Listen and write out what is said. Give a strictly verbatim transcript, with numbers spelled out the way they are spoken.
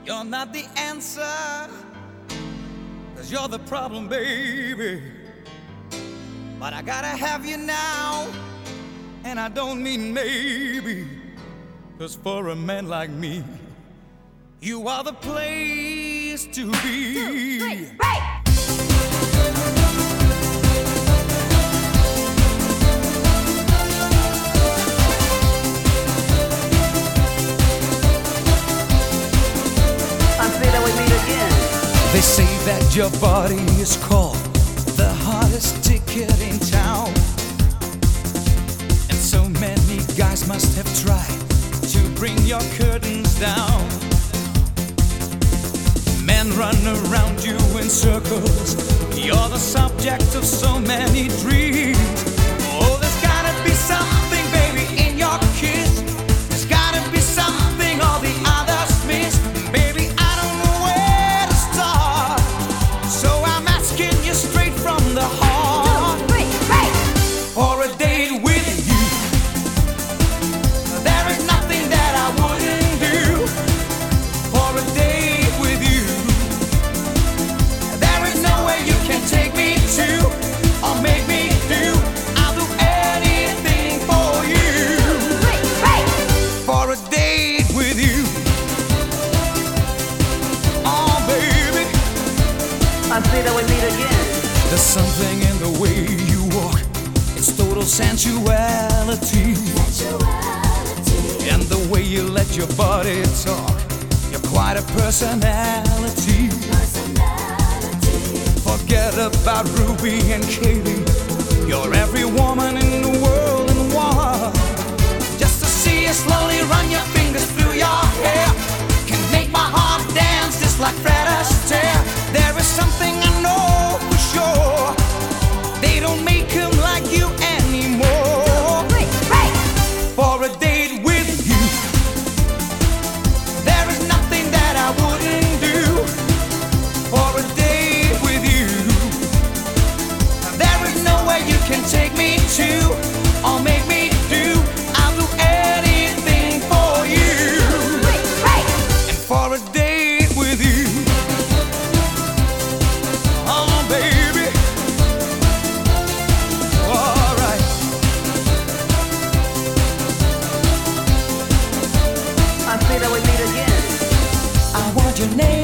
You're not the answer, cause you're the problem, baby. But I gotta have you now, and I don't mean maybe, cause for a man like me, you are the place to be. Two, three, break! They say that your body is called the hottest ticket in town, and so many guys must have tried to bring your curtains down. Men run around you in circles, you're the subject of so many dreams. Oh, there's gotta be something, baby, in your kiss. There's gotta be something all the others miss. Baby, I don't know where to start, so I'm asking you straight from the heart. Two, three, break! For a date with you, there is nothing that I wouldn't do. For a date with you, there is no way you can take me to or make me do. I'll do anything for you. Two, three, break! For a date with you, oh baby, I say that we meet again. there's something in the way you walk, it's total sensuality. And the way you let your body talk, you're quite a personality. Forget about Ruby and Katie, you're every woman in the world in one. Just to see you slowly run your fingers through your hair can make my heart dance just like Fred Astaire. There is something I know for sure, they don't make them like you anymore. Two, three, break! For a date with you, there is nothing that I wouldn't do. For a date with you, there is no way you can take me to or make me do. I'll do anything for you. Two, three, break! And for a date with you, oh baby, alright. I say that we meet again. I want your name